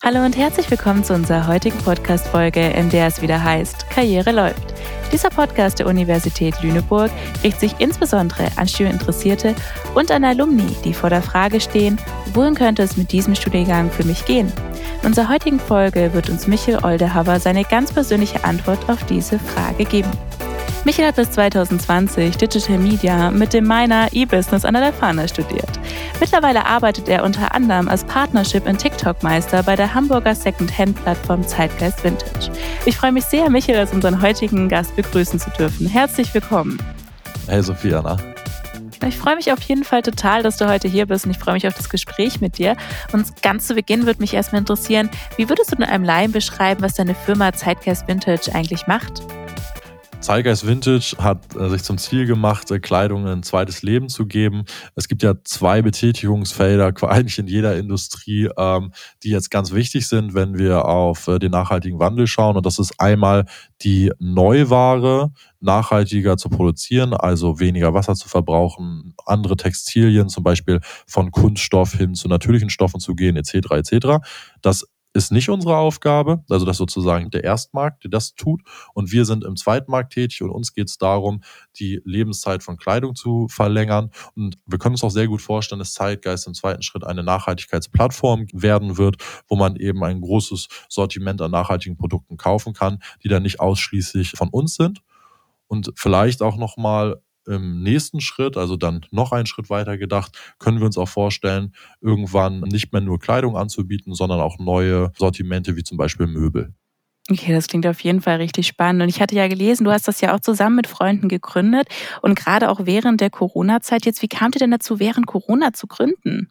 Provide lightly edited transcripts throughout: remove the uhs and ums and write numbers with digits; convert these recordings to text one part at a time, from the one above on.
Hallo und herzlich willkommen zu unserer heutigen Podcast-Folge, in der es wieder heißt, Karriere läuft. Dieser Podcast der Universität Lüneburg richtet sich insbesondere an Studieninteressierte und an Alumni, die vor der Frage stehen, wohin könnte es mit diesem Studiengang für mich gehen? In unserer heutigen Folge wird uns Michel Oldehaver seine ganz persönliche Antwort auf diese Frage geben. Michel hat bis 2020 Digital Media mit dem Minor E-Business an der Leuphana studiert. Mittlerweile arbeitet er unter anderem als Partnership- und TikTok-Meister bei der Hamburger Second-Hand-Plattform Zeitgeist Vintage. Ich freue mich sehr, Michel als unseren heutigen Gast begrüßen zu dürfen. Herzlich willkommen. Hey Sophia, na? Ich freue mich auf jeden Fall total, dass du heute hier bist und ich freue mich auf das Gespräch mit dir. Und ganz zu Beginn würde mich erstmal interessieren, wie würdest du in einem Laien beschreiben, was deine Firma Zeitgeist Vintage eigentlich macht? Zeitgeist Vintage hat sich zum Ziel gemacht, Kleidung ein zweites Leben zu geben. Es gibt ja zwei Betätigungsfelder, eigentlich in jeder Industrie, die jetzt ganz wichtig sind, wenn wir auf den nachhaltigen Wandel schauen. Und das ist einmal die Neuware nachhaltiger zu produzieren, also weniger Wasser zu verbrauchen, andere Textilien, zum Beispiel von Kunststoff hin zu natürlichen Stoffen zu gehen, etc. etc. Das ist nicht unsere Aufgabe, also das ist sozusagen der Erstmarkt, der das tut. Und wir sind im Zweitmarkt tätig und uns geht es darum, die Lebenszeit von Kleidung zu verlängern. Und wir können uns auch sehr gut vorstellen, dass Zeitgeist im zweiten Schritt eine Nachhaltigkeitsplattform werden wird, wo man eben ein großes Sortiment an nachhaltigen Produkten kaufen kann, die dann nicht ausschließlich von uns sind. Und vielleicht auch nochmal im nächsten Schritt, also dann noch einen Schritt weiter gedacht, können wir uns auch vorstellen, irgendwann nicht mehr nur Kleidung anzubieten, sondern auch neue Sortimente wie zum Beispiel Möbel. Okay, das klingt auf jeden Fall richtig spannend. Und ich hatte ja gelesen, du hast das ja auch zusammen mit Freunden gegründet und gerade auch während der Corona-Zeit jetzt. Wie kamt ihr denn dazu, während Corona zu gründen?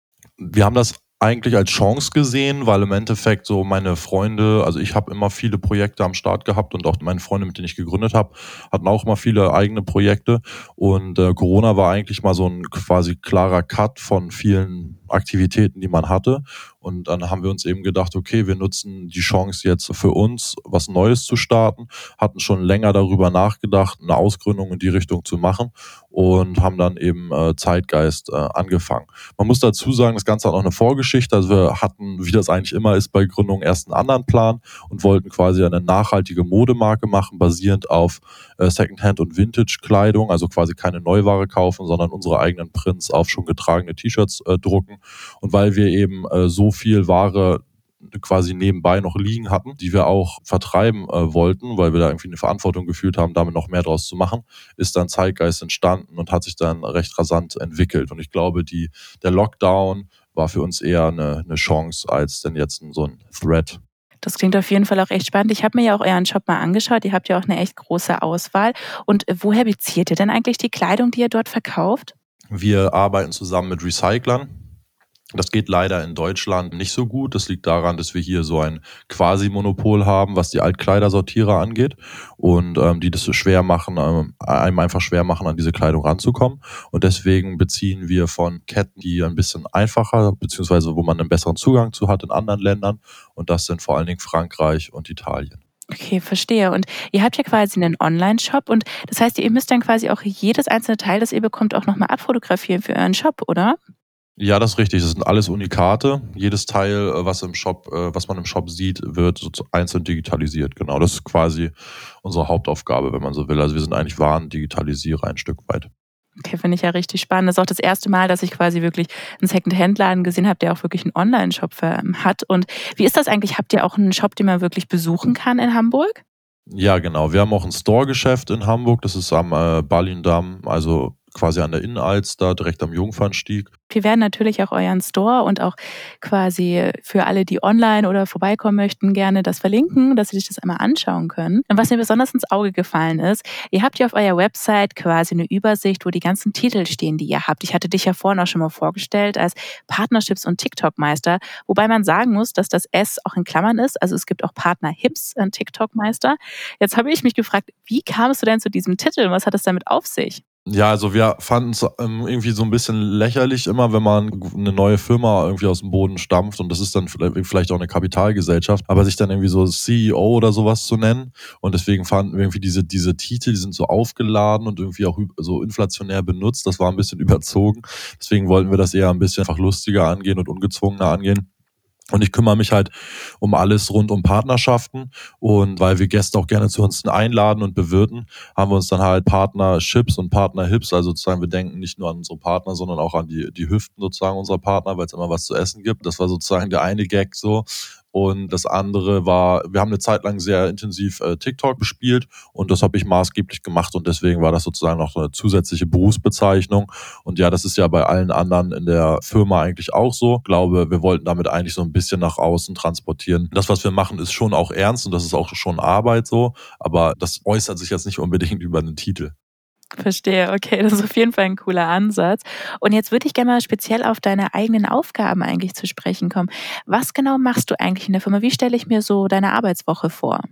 Wir haben das eigentlich als Chance gesehen, weil im Endeffekt so meine Freunde, also ich habe immer viele Projekte am Start gehabt und auch meine Freunde, mit denen ich gegründet habe, hatten auch immer viele eigene Projekte und Corona war eigentlich mal so ein quasi klarer Cut von vielen Aktivitäten, die man hatte, und dann haben wir uns eben gedacht, okay, wir nutzen die Chance jetzt für uns, was Neues zu starten, hatten schon länger darüber nachgedacht, eine Ausgründung in die Richtung zu machen und haben dann eben Zeitgeist angefangen. Man muss dazu sagen, das Ganze hat auch eine Vorgeschichte. Also wir hatten, wie das eigentlich immer ist bei Gründungen, erst einen anderen Plan und wollten quasi eine nachhaltige Modemarke machen, basierend auf Secondhand- und Vintage-Kleidung, also quasi keine Neuware kaufen, sondern unsere eigenen Prints auf schon getragene T-Shirts drucken. Und weil wir eben so viel Ware quasi nebenbei noch liegen hatten, die wir auch vertreiben wollten, weil wir da irgendwie eine Verantwortung gefühlt haben, damit noch mehr draus zu machen, ist dann Zeitgeist entstanden und hat sich dann recht rasant entwickelt. Und ich glaube, der Lockdown war für uns eher eine Chance als denn jetzt so ein Threat. Das klingt auf jeden Fall auch echt spannend. Ich habe mir ja auch euren Shop mal angeschaut. Ihr habt ja auch eine echt große Auswahl. Und woher bezieht ihr denn eigentlich die Kleidung, die ihr dort verkauft? Wir arbeiten zusammen mit Recyclern. Das geht leider in Deutschland nicht so gut. Das liegt daran, dass wir hier so ein Quasi-Monopol haben, was die Altkleidersortierer angeht und die das so schwer machen, einem einfach schwer machen, an diese Kleidung ranzukommen. Und deswegen beziehen wir von Ketten, die ein bisschen einfacher, beziehungsweise wo man einen besseren Zugang zu hat in anderen Ländern. Und das sind vor allen Dingen Frankreich und Italien. Okay, verstehe. Und ihr habt ja quasi einen Online-Shop und das heißt, ihr müsst dann quasi auch jedes einzelne Teil, das ihr bekommt, auch nochmal abfotografieren für euren Shop, oder? Ja, das ist richtig. Das sind alles Unikate. Jedes Teil, was man im Shop sieht, wird so einzeln digitalisiert. Genau, das ist quasi unsere Hauptaufgabe, wenn man so will. Also wir sind eigentlich Warendigitalisierer ein Stück weit. Okay, finde ich ja richtig spannend. Das ist auch das erste Mal, dass ich quasi wirklich einen Second-Hand-Laden gesehen habe, der auch wirklich einen Online-Shop hat. Und wie ist das eigentlich? Habt ihr auch einen Shop, den man wirklich besuchen kann in Hamburg? Ja, genau. Wir haben auch ein Store-Geschäft in Hamburg. Das ist am Berlin-Damm, also quasi an der Innenalster, direkt am Jungfernstieg. Wir werden natürlich auch euren Store und auch quasi für alle, die online oder vorbeikommen möchten, gerne das verlinken, dass sie sich das einmal anschauen können. Und was mir besonders ins Auge gefallen ist, ihr habt ja auf eurer Website quasi eine Übersicht, wo die ganzen Titel stehen, die ihr habt. Ich hatte dich ja vorhin auch schon mal vorgestellt als Partnerships- und TikTok-Meister, wobei man sagen muss, dass das S auch in Klammern ist. Also es gibt auch Partner-Hips und TikTok-Meister. Jetzt habe ich mich gefragt, wie kamst du denn zu diesem Titel und was hat es damit auf sich? Ja, also wir fanden es irgendwie so ein bisschen lächerlich immer, wenn man eine neue Firma irgendwie aus dem Boden stampft, und das ist dann vielleicht auch eine Kapitalgesellschaft, aber sich dann irgendwie so CEO oder sowas zu nennen, und deswegen fanden wir irgendwie diese Titel, die sind so aufgeladen und irgendwie auch so inflationär benutzt, das war ein bisschen überzogen, deswegen wollten wir das eher ein bisschen einfach lustiger angehen und ungezwungener angehen. Und ich kümmere mich halt um alles rund um Partnerschaften. Und weil wir Gäste auch gerne zu uns einladen und bewirten, haben wir uns dann halt Partnerships und Partnerhips, also sozusagen wir denken nicht nur an unsere Partner, sondern auch an die Hüften sozusagen unserer Partner, weil es immer was zu essen gibt. Das war sozusagen der eine Gag so. Und das andere war, wir haben eine Zeit lang sehr intensiv TikTok bespielt und das habe ich maßgeblich gemacht und deswegen war das sozusagen noch so eine zusätzliche Berufsbezeichnung. Und ja, das ist ja bei allen anderen in der Firma eigentlich auch so. Ich glaube, wir wollten damit eigentlich so ein bisschen nach außen transportieren. Das, was wir machen, ist schon auch ernst und das ist auch schon Arbeit so, aber das äußert sich jetzt nicht unbedingt über einen Titel. Verstehe, okay, das ist auf jeden Fall ein cooler Ansatz. Und jetzt würde ich gerne mal speziell auf deine eigenen Aufgaben eigentlich zu sprechen kommen. Was genau machst du eigentlich in der Firma? Wie stelle ich mir so deine Arbeitswoche vor?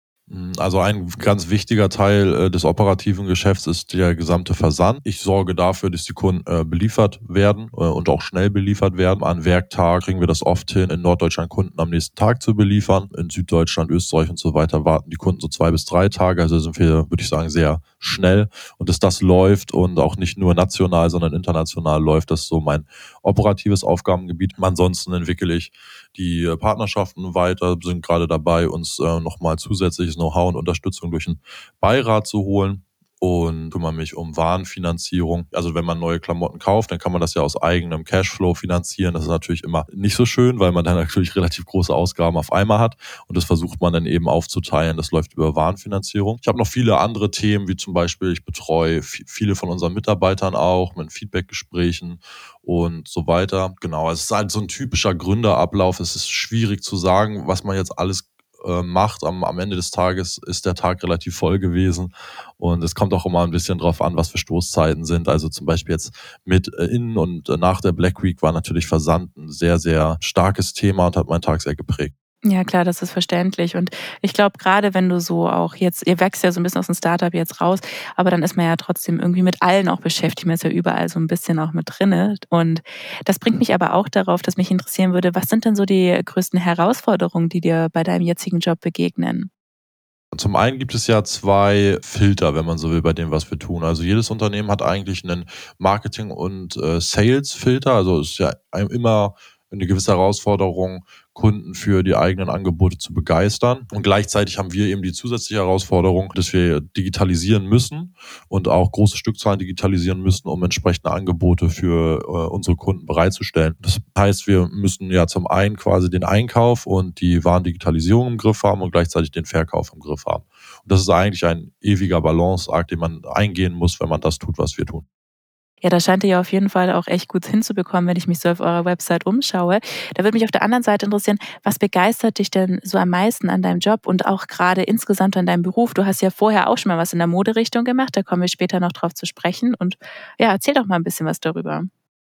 Also ein ganz wichtiger Teil des operativen Geschäfts ist der gesamte Versand. Ich sorge dafür, dass die Kunden beliefert werden und auch schnell beliefert werden. An Werktag kriegen wir das oft hin, in Norddeutschland Kunden am nächsten Tag zu beliefern. In Süddeutschland, Österreich und so weiter warten die Kunden so 2 bis 3 Tage. Also sind wir, würde ich sagen, sehr schnell. Und dass das läuft und auch nicht nur national, sondern international läuft, das ist so mein operatives Aufgabengebiet. Ansonsten entwickle ich die Partnerschaften weiter, sind gerade dabei, uns nochmal zusätzliches Know-how und Unterstützung durch einen Beirat zu holen und kümmere mich um Warenfinanzierung. Also wenn man neue Klamotten kauft, dann kann man das ja aus eigenem Cashflow finanzieren. Das ist natürlich immer nicht so schön, weil man dann natürlich relativ große Ausgaben auf einmal hat und das versucht man dann eben aufzuteilen. Das läuft über Warenfinanzierung. Ich habe noch viele andere Themen, wie zum Beispiel, ich betreue viele von unseren Mitarbeitern auch mit Feedbackgesprächen und so weiter. Genau, es ist halt so ein typischer Gründerablauf. Es ist schwierig zu sagen, was man jetzt alles macht. Am Ende des Tages ist der Tag relativ voll gewesen und es kommt auch immer ein bisschen drauf an, was für Stoßzeiten sind. Also zum Beispiel jetzt mit in und nach der Black Week war natürlich Versand ein sehr, sehr starkes Thema und hat meinen Tag sehr geprägt. Ja klar, das ist verständlich. Und ich glaube, gerade wenn du so auch jetzt, ihr wächst ja so ein bisschen aus dem Startup jetzt raus, aber dann ist man ja trotzdem irgendwie mit allen auch beschäftigt. Man ist ja überall so ein bisschen auch mit drinne. Und das bringt mich aber auch darauf, dass mich interessieren würde, was sind denn so die größten Herausforderungen, die dir bei deinem jetzigen Job begegnen? Zum einen gibt es ja 2 Filter, wenn man so will, bei dem, was wir tun. Also jedes Unternehmen hat eigentlich einen Marketing- und Sales-Filter. Also es ist ja immer eine gewisse Herausforderung, Kunden für die eigenen Angebote zu begeistern. Und gleichzeitig haben wir eben die zusätzliche Herausforderung, dass wir digitalisieren müssen und auch große Stückzahlen digitalisieren müssen, um entsprechende Angebote für unsere Kunden bereitzustellen. Das heißt, wir müssen ja zum einen quasi den Einkauf und die Warendigitalisierung im Griff haben und gleichzeitig den Verkauf im Griff haben. Und das ist eigentlich ein ewiger Balanceakt, den man eingehen muss, wenn man das tut, was wir tun. Ja, das scheint ihr ja auf jeden Fall auch echt gut hinzubekommen, wenn ich mich so auf eurer Website umschaue. Da würde mich auf der anderen Seite interessieren, was begeistert dich denn so am meisten an deinem Job und auch gerade insgesamt an deinem Beruf? Du hast ja vorher auch schon mal was in der Moderichtung gemacht, da kommen wir später noch drauf zu sprechen. Und ja, erzähl doch mal ein bisschen was darüber.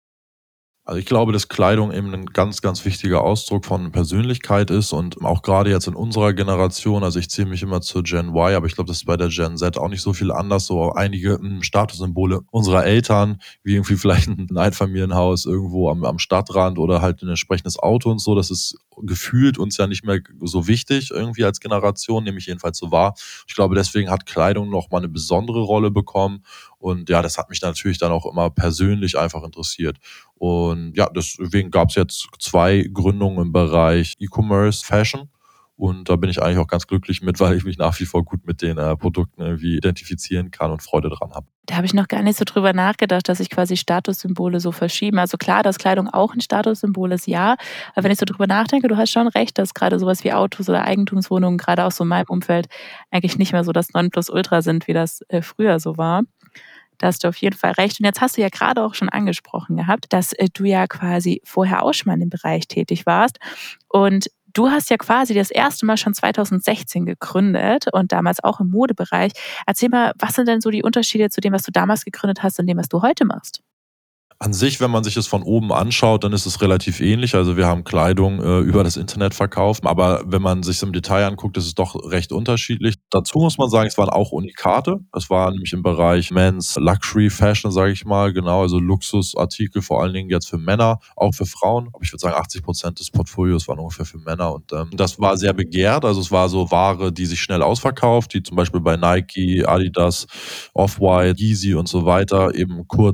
Also ich glaube, dass Kleidung eben ein ganz, ganz wichtiger Ausdruck von Persönlichkeit ist und auch gerade jetzt in unserer Generation, also ich zähle mich immer zur Gen Y, aber ich glaube, das ist bei der Gen Z auch nicht so viel anders. So einige Statussymbole unserer Eltern, wie irgendwie vielleicht ein Einfamilienhaus irgendwo am Stadtrand oder halt ein entsprechendes Auto und so, das ist gefühlt uns ja nicht mehr so wichtig irgendwie als Generation, nehme ich jedenfalls so wahr. Ich glaube, deswegen hat Kleidung noch mal eine besondere Rolle bekommen und ja, das hat mich natürlich dann auch immer persönlich einfach interessiert. Und ja, deswegen gab es jetzt 2 Gründungen im Bereich E-Commerce, Fashion. Und da bin ich eigentlich auch ganz glücklich mit, weil ich mich nach wie vor gut mit den Produkten irgendwie identifizieren kann und Freude dran habe. Da habe ich noch gar nicht so drüber nachgedacht, dass sich quasi Statussymbole so verschieben. Also klar, dass Kleidung auch ein Statussymbol ist, ja. Aber wenn ich so drüber nachdenke, du hast schon recht, dass gerade sowas wie Autos oder Eigentumswohnungen, gerade auch so in meinem Umfeld, eigentlich nicht mehr so das Nonplusultra sind, wie das früher so war. Da hast du auf jeden Fall recht. Und jetzt hast du ja gerade auch schon angesprochen gehabt, dass du ja quasi vorher auch schon mal in dem Bereich tätig warst. Und du hast ja quasi das erste Mal schon 2016 gegründet und damals auch im Modebereich. Erzähl mal, was sind denn so die Unterschiede zu dem, was du damals gegründet hast und dem, was du heute machst? An sich, wenn man sich das von oben anschaut, dann ist es relativ ähnlich. Also wir haben Kleidung über das Internet verkauft, aber wenn man sich im Detail anguckt, ist es doch recht unterschiedlich. Dazu muss man sagen, es waren auch Unikate. Es war nämlich im Bereich Men's Luxury Fashion, sage ich mal, genau, also Luxusartikel, vor allen Dingen jetzt für Männer, auch für Frauen. Aber ich würde sagen, 80% des Portfolios waren ungefähr für Männer und das war sehr begehrt. Also es war so Ware, die sich schnell ausverkauft, die zum Beispiel bei Nike, Adidas, Off-White, Yeezy und so weiter eben kurz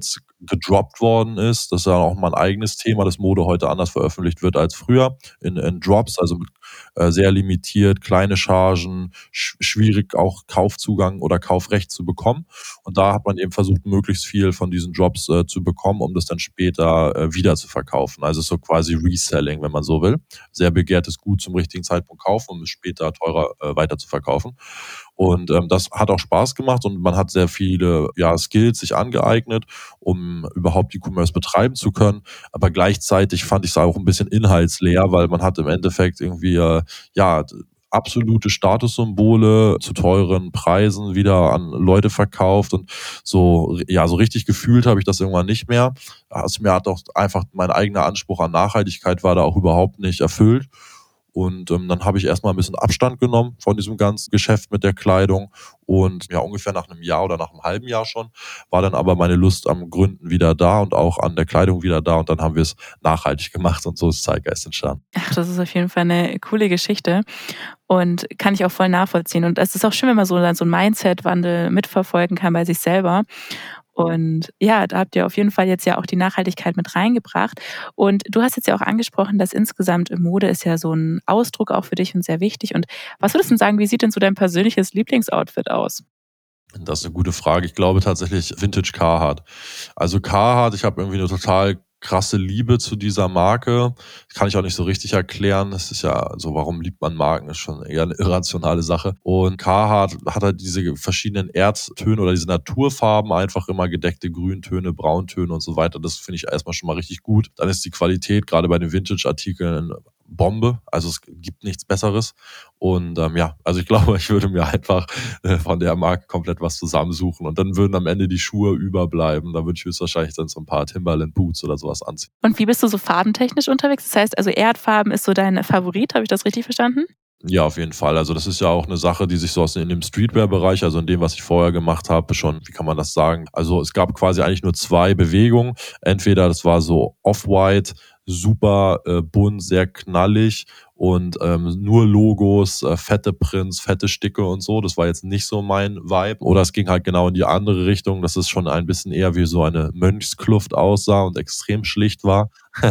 gedroppt worden ist. Das ist ja auch mal ein eigenes Thema, dass Mode heute anders veröffentlicht wird als früher in Drops, also mit, sehr limitiert, kleine Chargen, schwierig auch Kaufzugang oder Kaufrecht zu bekommen. Und da hat man eben versucht, möglichst viel von diesen Drops, zu bekommen, um das dann später, wieder zu verkaufen. Also so quasi Reselling, wenn man so will. Sehr begehrtes Gut zum richtigen Zeitpunkt kaufen, um es später teurer, weiter zu verkaufen. Und, das hat auch Spaß gemacht und man hat sehr viele, ja, Skills sich angeeignet, um überhaupt E-Commerce betreiben zu können. Aber gleichzeitig fand ich's auch ein bisschen inhaltsleer, weil man hat im Endeffekt irgendwie, ja, absolute Statussymbole zu teuren Preisen wieder an Leute verkauft und so, ja, so richtig gefühlt habe ich das irgendwann nicht mehr. Also, mir hat auch einfach mein eigener Anspruch an Nachhaltigkeit war da auch überhaupt nicht erfüllt. Und, dann habe ich erst mal 'n bisschen Abstand genommen von diesem ganzen Geschäft mit der Kleidung und ja, ungefähr nach einem Jahr oder nach einem halben Jahr schon, war dann aber meine Lust am Gründen wieder da und auch an der Kleidung wieder da und dann haben wir es nachhaltig gemacht und so ist Zeitgeist entstanden. Ach, das ist auf jeden Fall eine coole Geschichte und kann ich auch voll nachvollziehen. Und es ist auch schön, wenn man so 'n Mindset-Wandel mitverfolgen kann bei sich selber. Und ja, da habt ihr auf jeden Fall jetzt ja auch die Nachhaltigkeit mit reingebracht. Und du hast jetzt ja auch angesprochen, dass insgesamt Mode ist ja so ein Ausdruck auch für dich und sehr wichtig. Und was würdest du denn sagen, wie sieht denn so dein persönliches Lieblingsoutfit aus? Das ist eine gute Frage. Ich glaube tatsächlich Vintage Carhartt. Also Carhartt, ich habe irgendwie eine total krasse Liebe zu dieser Marke. Kann ich auch nicht so richtig erklären. Das ist ja so, warum liebt man Marken, ist schon eher eine irrationale Sache. Und Carhartt hat halt diese verschiedenen Erdtöne oder diese Naturfarben, einfach immer gedeckte Grüntöne, Brauntöne und so weiter. Das finde ich erstmal schon mal richtig gut. Dann ist die Qualität gerade bei den Vintage-Artikeln Bombe. Also es gibt nichts Besseres. Und ja, also ich glaube, ich würde mir einfach von der Marke komplett was zusammensuchen und dann würden am Ende die Schuhe überbleiben. Da würde ich höchstwahrscheinlich dann so ein paar Timberland Boots oder sowas anziehen. Und wie bist du so farbentechnisch unterwegs? Das heißt also Erdfarben ist so dein Favorit, habe ich das richtig verstanden? Ja, auf jeden Fall. Also das ist ja auch eine Sache, die sich so aus in dem Streetwear-Bereich, also in dem, was ich vorher gemacht habe, schon, wie kann man das sagen? Also es gab quasi eigentlich nur zwei Bewegungen. Entweder das war so Off-White, super bunt, sehr knallig und nur Logos, fette Prints, fette Sticke und so. Das war jetzt nicht so mein Vibe. Oder es ging halt genau in die andere Richtung, dass es schon ein bisschen eher wie so eine Mönchskluft aussah und extrem schlicht war.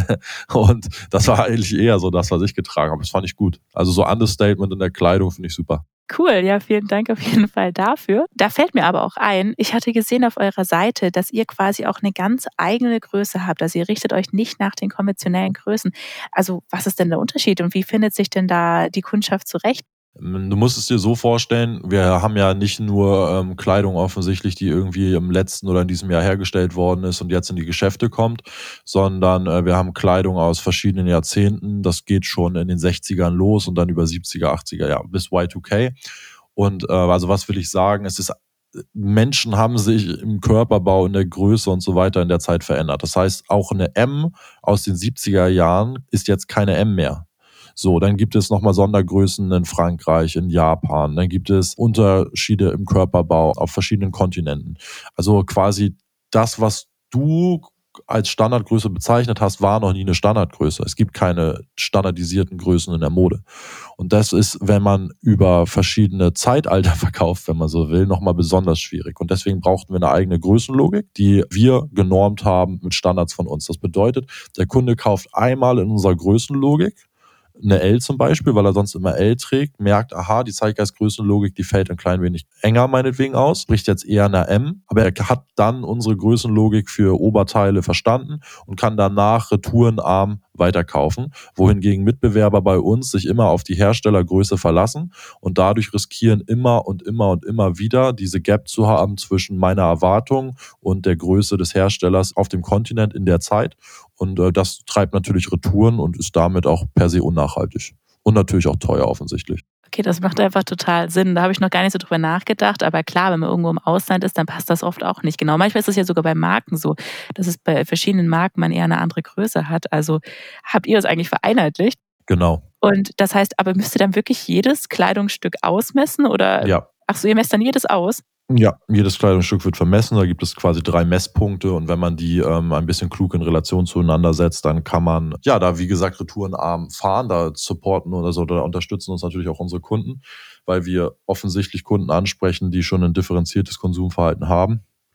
Und das war eigentlich eher so das, was ich getragen habe. Das fand ich gut. Also so Understatement in der Kleidung finde ich super. Cool, ja, vielen Dank auf jeden Fall dafür. Da fällt mir aber auch ein, ich hatte gesehen auf eurer Seite, dass ihr quasi auch eine ganz eigene Größe habt. Also ihr richtet euch nicht nach den konventionellen Größen. Also was ist denn der Unterschied und wie findet sich denn da die Kundschaft zurecht? Du musst es dir so vorstellen, wir haben ja nicht nur Kleidung offensichtlich, die irgendwie im letzten oder in diesem Jahr hergestellt worden ist und jetzt in die Geschäfte kommt, sondern wir haben Kleidung aus verschiedenen Jahrzehnten. Das geht schon in den 60ern los und dann über 70er, 80er, ja, bis Y2K. Und also was will ich sagen? Es ist Menschen haben sich im Körperbau, in der Größe und so weiter in der Zeit verändert. Das heißt, auch eine M aus den 70er Jahren ist jetzt keine M mehr. So, dann gibt es nochmal Sondergrößen in Frankreich, in Japan. Dann gibt es Unterschiede im Körperbau auf verschiedenen Kontinenten. Also quasi das, was du als Standardgröße bezeichnet hast, war noch nie eine Standardgröße. Es gibt keine standardisierten Größen in der Mode. Und das ist, wenn man über verschiedene Zeitalter verkauft, wenn man so will, nochmal besonders schwierig. Und deswegen brauchten wir eine eigene Größenlogik, die wir genormt haben mit Standards von uns. Das bedeutet, der Kunde kauft einmal in unserer Größenlogik eine L zum Beispiel, weil er sonst immer L trägt, merkt, aha, die Zeitgeist-Größenlogik, die fällt ein klein wenig enger meinetwegen aus, spricht jetzt eher eine M, aber er hat dann unsere Größenlogik für Oberteile verstanden und kann danach retourenarm weiterkaufen, wohingegen Mitbewerber bei uns sich immer auf die Herstellergröße verlassen und dadurch riskieren immer und immer und immer wieder diese Gap zu haben zwischen meiner Erwartung und der Größe des Herstellers auf dem Kontinent in der Zeit. Und das treibt natürlich Retouren und ist damit auch per se unnachhaltig. Und natürlich auch teuer offensichtlich. Okay, das macht einfach total Sinn. Da habe ich noch gar nicht so drüber nachgedacht. Aber klar, wenn man irgendwo im Ausland ist, dann passt das oft auch nicht. Genau, manchmal ist es ja sogar bei Marken so, dass es bei verschiedenen Marken man eher eine andere Größe hat. Also habt ihr das eigentlich vereinheitlicht? Genau. Und das heißt, aber müsst ihr dann wirklich jedes Kleidungsstück ausmessen? Oder Ja. ach so, ihr messt dann jedes aus? Ja, jedes Kleidungsstück wird vermessen. Da gibt es quasi 3 Messpunkte. Und wenn man die ein bisschen klug in Relation zueinander setzt, dann kann man, ja, da wie gesagt, retourenarm fahren. Da supporten oder so, da unterstützen uns natürlich auch unsere Kunden, weil wir offensichtlich Kunden ansprechen, die schon ein differenziertes Konsumverhalten haben.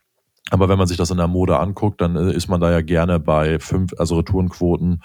Aber wenn man sich das in der Mode anguckt, dann ist man da ja gerne bei Retourenquoten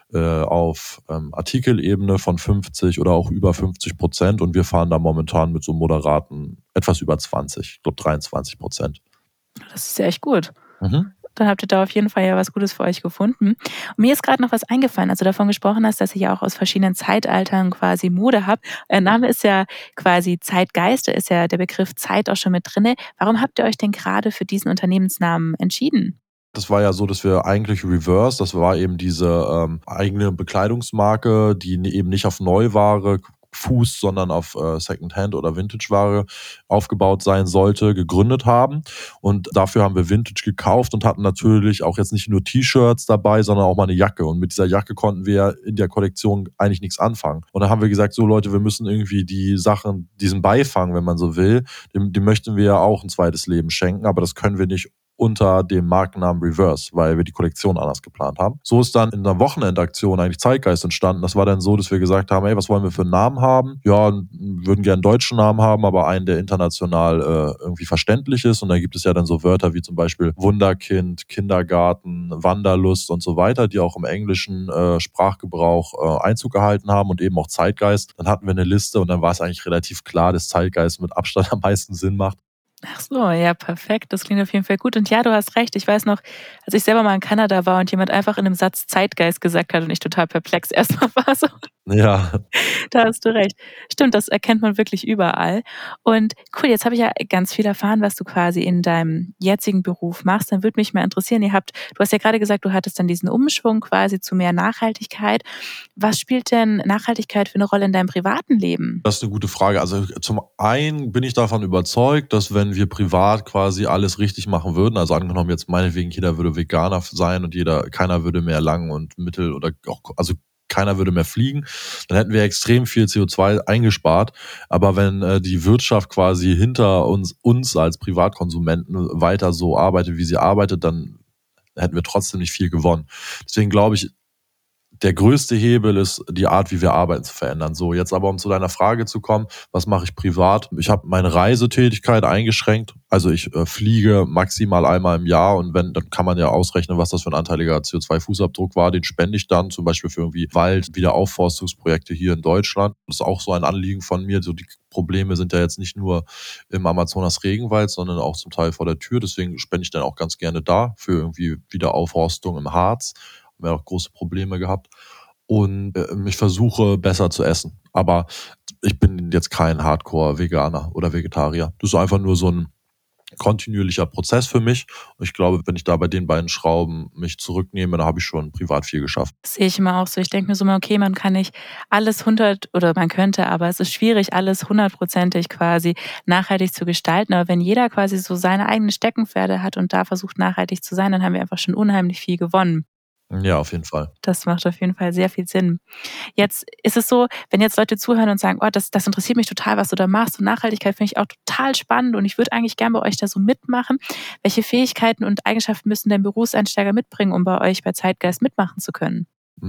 auf Artikelebene von 50 oder auch über 50%. Und wir fahren da momentan mit so moderaten etwas über 20, ich glaube 23%. Das ist ja echt gut. Mhm. Dann habt ihr da auf jeden Fall ja was Gutes für euch gefunden. Und mir ist gerade noch was eingefallen, als du davon gesprochen hast, dass ihr ja auch aus verschiedenen Zeitaltern quasi Mode habt. Euer Name ist ja quasi Zeitgeist, da ist ja der Begriff Zeit auch schon mit drinne. Warum habt ihr euch denn gerade für diesen Unternehmensnamen entschieden? Das war ja so, dass wir eigentlich Reverse, das war eben diese eigene Bekleidungsmarke, die eben nicht auf Neuware fußt, sondern auf Secondhand oder Vintage-Ware aufgebaut sein sollte, gegründet haben. Und dafür haben wir Vintage gekauft und hatten natürlich auch jetzt nicht nur T-Shirts dabei, sondern auch mal eine Jacke. Und mit dieser Jacke konnten wir in der Kollektion eigentlich nichts anfangen. Und dann haben wir gesagt, so Leute, wir müssen irgendwie die Sachen, diesen Beifang, wenn man so will, dem möchten wir ja auch ein zweites Leben schenken, aber das können wir nicht unter dem Markennamen Reverse, weil wir die Kollektion anders geplant haben. So ist dann in einer Wochenendaktion eigentlich Zeitgeist entstanden. Das war dann so, dass wir gesagt haben, ey, was wollen wir für einen Namen haben? Ja, würden gerne einen deutschen Namen haben, aber einen, der international irgendwie verständlich ist. Und da gibt es ja dann so Wörter wie zum Beispiel Wunderkind, Kindergarten, Wanderlust und so weiter, die auch im englischen Sprachgebrauch Einzug gehalten haben und eben auch Zeitgeist. Dann hatten wir eine Liste und dann war es eigentlich relativ klar, dass Zeitgeist mit Abstand am meisten Sinn macht. Ach so, ja, perfekt. Das klingt auf jeden Fall gut. Und ja, du hast recht. Ich weiß noch, als ich selber mal in Kanada war und jemand einfach in einem Satz Zeitgeist gesagt hat und ich total perplex erstmal war, so, Ja, da hast du recht. Stimmt, das erkennt man wirklich überall. Und cool, jetzt habe ich ja ganz viel erfahren, was du quasi in deinem jetzigen Beruf machst. Dann würde mich mal interessieren, du hast ja gerade gesagt, du hattest dann diesen Umschwung quasi zu mehr Nachhaltigkeit. Was spielt denn Nachhaltigkeit für eine Rolle in deinem privaten Leben? das ist eine gute Frage. Also zum einen bin ich davon überzeugt, dass wenn wir privat quasi alles richtig machen würden, also angenommen jetzt meinetwegen jeder würde Veganer sein und keiner würde mehr Lang- und Mittel oder auch, also keiner würde mehr fliegen, dann hätten wir extrem viel CO2 eingespart. Aber wenn die Wirtschaft quasi hinter uns als Privatkonsumenten weiter so arbeitet, wie sie arbeitet, dann hätten wir trotzdem nicht viel gewonnen. Deswegen glaube ich, der größte Hebel ist, die Art, wie wir arbeiten, zu verändern. So, jetzt aber, um zu deiner Frage zu kommen, was mache ich privat? Ich habe meine Reisetätigkeit eingeschränkt. Also ich fliege maximal einmal im Jahr und wenn, dann kann man ja ausrechnen, was das für ein anteiliger CO2-Fußabdruck war. Den spende ich dann zum Beispiel für irgendwie Wiederaufforstungsprojekte hier in Deutschland. Das ist auch so ein Anliegen von mir. So, die Probleme sind ja jetzt nicht nur im Amazonas-Regenwald, sondern auch zum Teil vor der Tür. Deswegen spende ich dann auch ganz gerne da für irgendwie Wiederaufforstung im Harz. Haben ja auch große Probleme gehabt. Und ich versuche besser zu essen. Aber ich bin jetzt kein Hardcore-Veganer oder Vegetarier. Das ist einfach nur so ein kontinuierlicher Prozess für mich. Und ich glaube, wenn ich da bei den beiden Schrauben mich zurücknehme, dann habe ich schon privat viel geschafft. Das sehe ich immer auch so. Ich denke mir so mal, okay, man kann nicht alles 100 oder man könnte, aber es ist schwierig, alles 100%ig quasi nachhaltig zu gestalten. Aber wenn jeder quasi so seine eigenen Steckenpferde hat und da versucht, nachhaltig zu sein, dann haben wir einfach schon unheimlich viel gewonnen. Ja, auf jeden Fall. Das macht auf jeden Fall sehr viel Sinn. Jetzt ist es so, wenn jetzt Leute zuhören und sagen, oh, das interessiert mich total, was du da machst und Nachhaltigkeit finde ich auch total spannend und ich würde eigentlich gern bei euch da so mitmachen. Welche Fähigkeiten und Eigenschaften müssen denn Berufseinsteiger mitbringen, um bei euch bei Zeitgeist mitmachen zu können?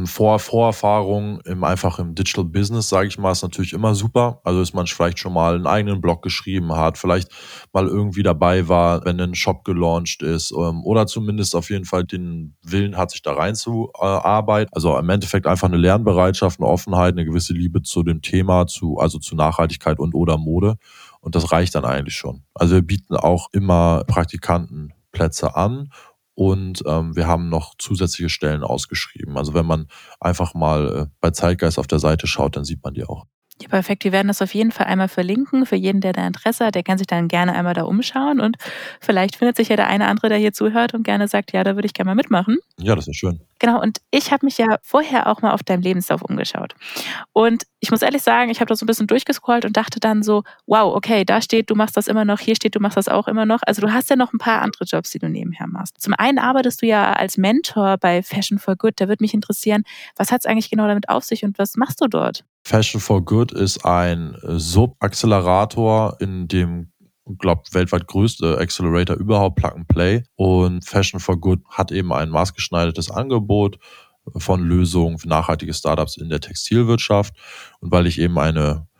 Vorerfahrung einfach im Digital Business, sage ich mal, ist natürlich immer super. Also, dass man vielleicht schon mal einen eigenen Blog geschrieben hat, vielleicht mal irgendwie dabei war, wenn ein Shop gelauncht ist, oder zumindest auf jeden Fall den Willen hat, sich da reinzuarbeiten. Also im Endeffekt einfach eine Lernbereitschaft, eine Offenheit, eine gewisse Liebe zu dem Thema, also zu Nachhaltigkeit und oder Mode. Und das reicht dann eigentlich schon. Also wir bieten auch immer Praktikantenplätze an. Und wir haben noch zusätzliche Stellen ausgeschrieben. Also wenn man einfach mal bei Zeitgeist auf der Seite schaut, dann sieht man die auch. Ja, perfekt. Wir werden das auf jeden Fall einmal verlinken. Für jeden, der da Interesse hat, der kann sich dann gerne einmal da umschauen. Und vielleicht findet sich ja der eine andere, der hier zuhört und gerne sagt, ja, da würde ich gerne mal mitmachen. Ja, das ist schön. Genau, und ich habe mich ja vorher auch mal auf deinem Lebenslauf umgeschaut. Und ich muss ehrlich sagen, ich habe da so ein bisschen durchgescrollt und dachte dann so, wow, okay, da steht, du machst das immer noch, hier steht, du machst das auch immer noch. Also du hast ja noch ein paar andere Jobs, die du nebenher machst. Zum einen arbeitest du ja als Mentor bei Fashion for Good. Da würde mich interessieren, was hat es eigentlich genau damit auf sich und was machst du dort? Fashion for Good ist ein Sub-Accelerator in dem, glaube weltweit größte Accelerator überhaupt, Plug and Play. Und Fashion for Good hat eben ein maßgeschneidertes Angebot von Lösungen für nachhaltige Startups in der Textilwirtschaft. Und weil ich eben eine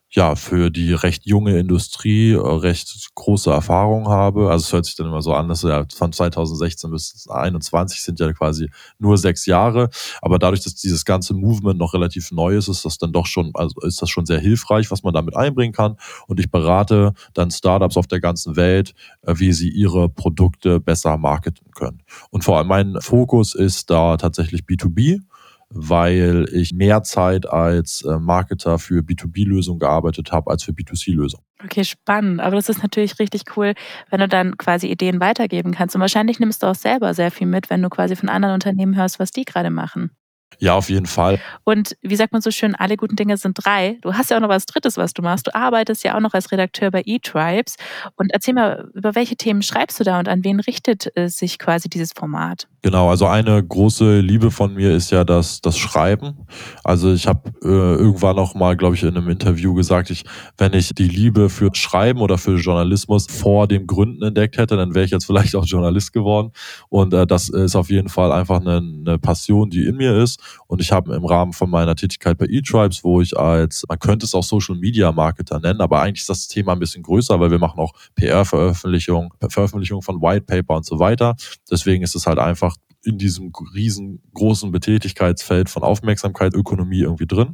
ja, für die recht junge Industrie recht große Erfahrung habe. Also es hört sich dann immer so an, dass ja von 2016 bis 2021 sind ja quasi nur 6 Jahre. Aber dadurch, dass dieses ganze Movement noch relativ neu ist, ist das dann doch schon, also ist das schon sehr hilfreich, was man damit einbringen kann. Und ich berate dann Startups auf der ganzen Welt, wie sie ihre Produkte besser marketen können. Und vor allem mein Fokus ist da tatsächlich B2B, weil ich mehr Zeit als Marketer für B2B-Lösungen gearbeitet habe als für B2C-Lösungen. Okay, spannend. Aber das ist natürlich richtig cool, wenn du dann quasi Ideen weitergeben kannst. Und wahrscheinlich nimmst du auch selber sehr viel mit, wenn du quasi von anderen Unternehmen hörst, was die gerade machen. Ja, auf jeden Fall. Und wie sagt man so schön, alle guten Dinge sind 3. Du hast ja auch noch was Drittes, was du machst. Du arbeitest ja auch noch als Redakteur bei eTribes. Und erzähl mal, über welche Themen schreibst du da und an wen richtet sich quasi dieses Format? Genau, also eine große Liebe von mir ist ja das Schreiben. Also ich habe irgendwann auch mal, glaube ich, in einem Interview gesagt, wenn ich die Liebe für Schreiben oder für Journalismus vor dem Gründen entdeckt hätte, dann wäre ich jetzt vielleicht auch Journalist geworden. Und das ist auf jeden Fall einfach eine Passion, die in mir ist. Und ich habe im Rahmen von meiner Tätigkeit bei eTribes, wo ich man könnte es auch Social Media Marketer nennen, aber eigentlich ist das Thema ein bisschen größer, weil wir machen auch PR-Veröffentlichungen, Veröffentlichung von White Paper und so weiter. Deswegen ist es halt einfach in diesem riesengroßen Betätigkeitsfeld von Aufmerksamkeit, Ökonomie irgendwie drin.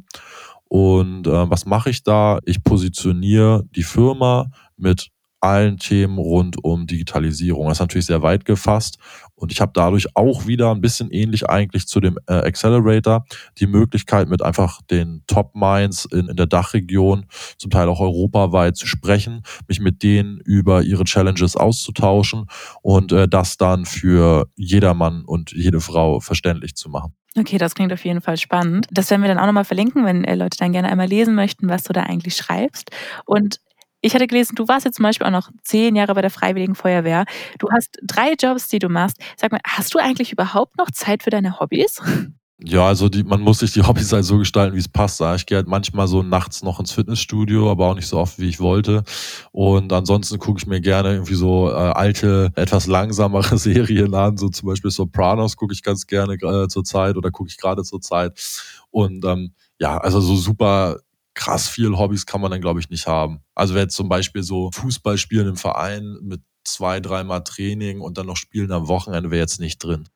Und was mache ich da? Ich positioniere die Firma mit allen Themen rund um Digitalisierung. Das ist natürlich sehr weit gefasst und ich habe dadurch auch wieder ein bisschen ähnlich eigentlich zu dem Accelerator die Möglichkeit, mit einfach den Top-Minds in der Dachregion, zum Teil auch europaweit zu sprechen, mich mit denen über ihre Challenges auszutauschen und das dann für jedermann und jede Frau verständlich zu machen. Okay, das klingt auf jeden Fall spannend. Das werden wir dann auch nochmal verlinken, wenn Leute dann gerne einmal lesen möchten, was du da eigentlich schreibst. Und ich hatte gelesen, du warst jetzt zum Beispiel auch noch 10 Jahre bei der Freiwilligen Feuerwehr. Du hast 3 Jobs, die du machst. Sag mal, hast du eigentlich überhaupt noch Zeit für deine Hobbys? Ja, also man muss sich die Hobbys halt so gestalten, wie es passt. Ich gehe halt manchmal so nachts noch ins Fitnessstudio, aber auch nicht so oft, wie ich wollte. Und ansonsten gucke ich mir gerne irgendwie so alte, etwas langsamere Serien an. So zum Beispiel Sopranos gucke ich ganz gerne zur Zeit oder gucke ich gerade zur Zeit. Und ja, also so super krass viel Hobbys kann man dann, glaube ich, nicht haben. Also wenn jetzt zum Beispiel so Fußball spielen im Verein mit 2-3 Mal Training und dann noch Spielen am Wochenende wäre jetzt nicht drin.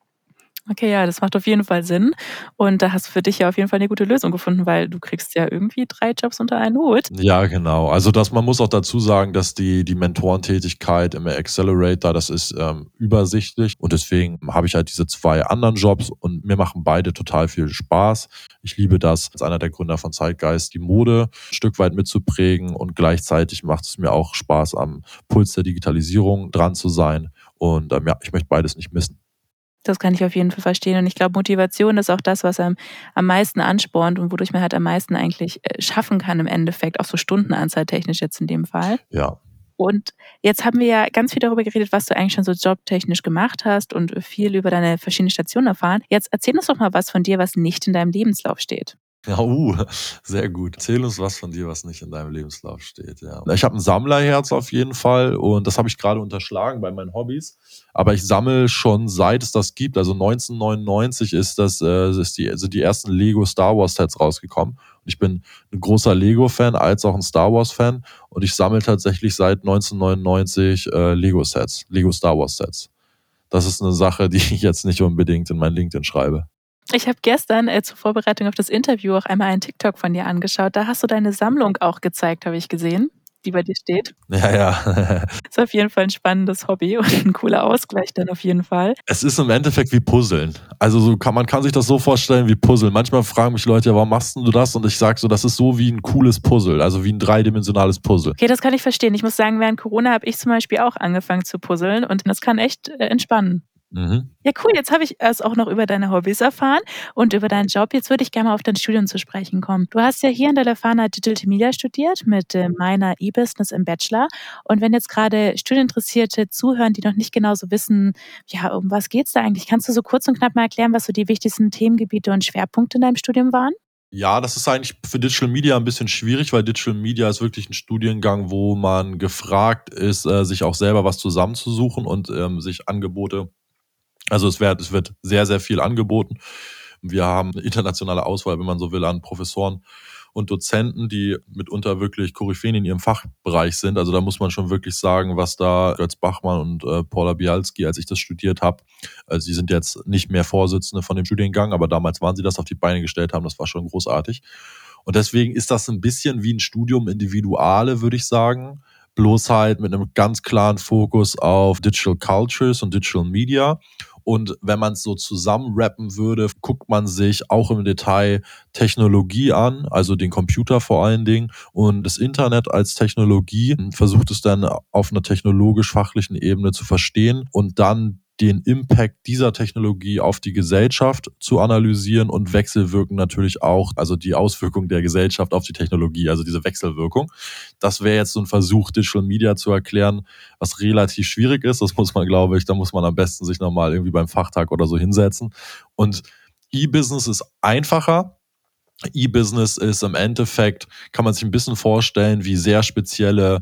Okay, ja, das macht auf jeden Fall Sinn. Und da hast du für dich ja auf jeden Fall eine gute Lösung gefunden, weil du kriegst ja irgendwie 3 Jobs unter einen Hut. Ja, genau. Also man muss auch dazu sagen, dass die Mentorentätigkeit im Accelerator, das ist übersichtlich und deswegen habe ich halt diese 2 anderen Jobs und mir machen beide total viel Spaß. Ich liebe das, als einer der Gründer von Zeitgeist, die Mode ein Stück weit mitzuprägen und gleichzeitig macht es mir auch Spaß, am Puls der Digitalisierung dran zu sein und ja, ich möchte beides nicht missen. Das kann ich auf jeden Fall verstehen. Und ich glaube, Motivation ist auch das, was einem am meisten anspornt und wodurch man halt am meisten eigentlich schaffen kann im Endeffekt, auch so Stundenanzahl technisch jetzt in dem Fall. Ja. Und jetzt haben wir ja ganz viel darüber geredet, was du eigentlich schon so jobtechnisch gemacht hast und viel über deine verschiedenen Stationen erfahren. Jetzt erzähl uns doch mal was von dir, was nicht in deinem Lebenslauf steht. Ja, sehr gut. Erzähl uns was von dir, was nicht in deinem Lebenslauf steht. Ja. Ich habe ein Sammlerherz auf jeden Fall und das habe ich gerade unterschlagen bei meinen Hobbys. Aber ich sammle schon seit es das gibt. Also 1999 sind die ersten Lego Star Wars Sets rausgekommen. Und ich bin ein großer Lego-Fan als auch ein Star Wars-Fan und ich sammle tatsächlich seit 1999 Lego-Sets, Lego Star Wars Sets. Das ist eine Sache, die ich jetzt nicht unbedingt in mein LinkedIn schreibe. Ich habe gestern zur Vorbereitung auf das Interview auch einmal einen TikTok von dir angeschaut. Da hast du deine Sammlung auch gezeigt, habe ich gesehen, die bei dir steht. Ja. Ist auf jeden Fall ein spannendes Hobby und ein cooler Ausgleich dann auf jeden Fall. Es ist im Endeffekt wie Puzzeln. Also man kann sich das so vorstellen wie Puzzeln. Manchmal fragen mich Leute, ja, warum machst du das? Und ich sage so, das ist so wie ein cooles Puzzle, also wie ein dreidimensionales Puzzle. Okay, das kann ich verstehen. Ich muss sagen, während Corona habe ich zum Beispiel auch angefangen zu puzzeln und das kann echt entspannen. Mhm. Ja, cool. Jetzt habe ich es auch noch über deine Hobbys erfahren und über deinen Job. Jetzt würde ich gerne mal auf dein Studium zu sprechen kommen. Du hast ja hier in der Leuphana Digital Media studiert mit Minor E-Business im Bachelor. Und wenn jetzt gerade Studieninteressierte zuhören, die noch nicht genau so wissen, ja, um was geht's da eigentlich? Kannst du so kurz und knapp mal erklären, was so die wichtigsten Themengebiete und Schwerpunkte in deinem Studium waren? Ja, das ist eigentlich für Digital Media ein bisschen schwierig, weil Digital Media ist wirklich ein Studiengang, wo man gefragt ist, sich auch selber was zusammenzusuchen und sich Angebote. Also es wird sehr, sehr viel angeboten. Wir haben eine internationale Auswahl, wenn man so will, an Professoren und Dozenten, die mitunter wirklich Koryphäen in ihrem Fachbereich sind. Also da muss man schon wirklich sagen, was da Götz Bachmann und Paula Bialski, als ich das studiert habe, sie sind jetzt nicht mehr Vorsitzende von dem Studiengang, aber damals waren sie das, auf die Beine gestellt haben. Das war schon großartig. Und deswegen ist das ein bisschen wie ein Studium Individuale, würde ich sagen. Bloß halt mit einem ganz klaren Fokus auf Digital Cultures und Digital Media. Und wenn man es so zusammenrappen würde, guckt man sich auch im Detail Technologie an, also den Computer vor allen Dingen und das Internet als Technologie, versucht es dann auf einer technologisch-fachlichen Ebene zu verstehen und dann den Impact dieser Technologie auf die Gesellschaft zu analysieren und wechselwirken natürlich auch, also die Auswirkung der Gesellschaft auf die Technologie, also diese Wechselwirkung. Das wäre jetzt so ein Versuch, Digital Media zu erklären, was relativ schwierig ist. Das muss man, glaube ich, da muss man am besten sich nochmal irgendwie beim Fachtag oder so hinsetzen. Und E-Business ist einfacher. E-Business ist im Endeffekt, kann man sich ein bisschen vorstellen, wie sehr spezielle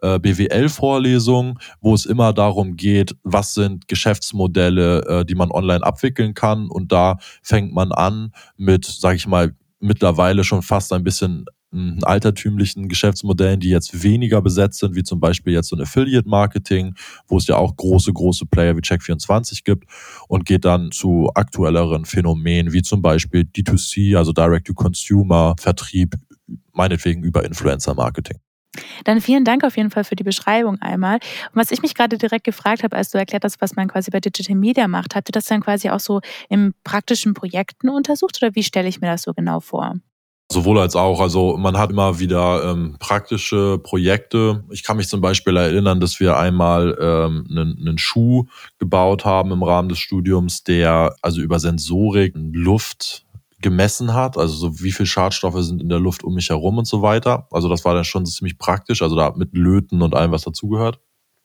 BWL-Vorlesungen, wo es immer darum geht, was sind Geschäftsmodelle, die man online abwickeln kann. Und da fängt man an mit, sage ich mal, mittlerweile schon fast ein bisschen altertümlichen Geschäftsmodellen, die jetzt weniger besetzt sind, wie zum Beispiel jetzt so ein Affiliate-Marketing, wo es ja auch große Player wie Check24 gibt und geht dann zu aktuelleren Phänomenen, wie zum Beispiel D2C, also Direct-to-Consumer, Vertrieb, meinetwegen über Influencer-Marketing. Dann vielen Dank auf jeden Fall für die Beschreibung einmal. Und was ich mich gerade direkt gefragt habe, als du erklärt hast, was man quasi bei Digital Media macht, habt ihr das dann quasi auch so in praktischen Projekten untersucht oder wie stelle ich mir das so genau vor? Sowohl als auch. Also man hat immer wieder praktische Projekte. Ich kann mich zum Beispiel erinnern, dass wir einmal einen Schuh gebaut haben im Rahmen des Studiums, der also über Sensorik Luft gemessen hat, also so wie viel Schadstoffe sind in der Luft um mich herum und so weiter. Also das war dann schon ziemlich praktisch, also da mit Löten und allem, was dazugehört.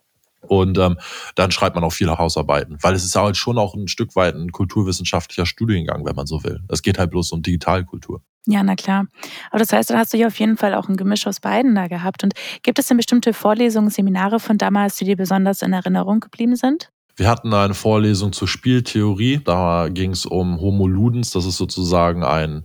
Und dann schreibt man auch viele Hausarbeiten, weil es ist halt schon auch ein Stück weit ein kulturwissenschaftlicher Studiengang, wenn man so will. Es geht halt bloß um Digitalkultur. Ja, na klar. Aber das heißt, dann hast du ja auf jeden Fall auch ein Gemisch aus beiden da gehabt. Und gibt es denn bestimmte Vorlesungen, Seminare von damals, die dir besonders in Erinnerung geblieben sind? Wir hatten eine Vorlesung zur Spieltheorie. Da ging es um Homo Ludens. Das ist sozusagen ein